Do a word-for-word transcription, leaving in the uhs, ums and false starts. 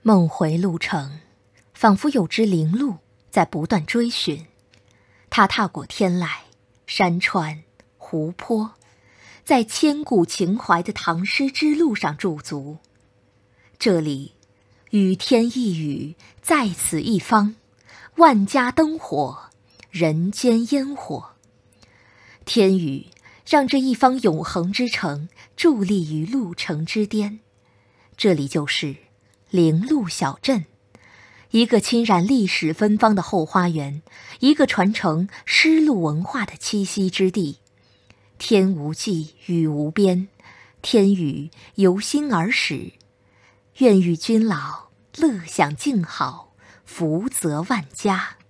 梦回路程，仿佛有只灵鹿在不断追寻。它踏过天籁、山川、湖泊，在千古情怀的唐诗之路上驻足。这里，雨天一雨，在此一方，万家灯火，人间烟火。天宇让这一方永恒之城伫立于路程之巅。这里就是灵鹿小镇，一个浸染历史芬芳的后花园，一个传承丝路文化的栖息之地。天无际，雨无边，天宇由心而始。愿与君老乐享静好，福泽万家。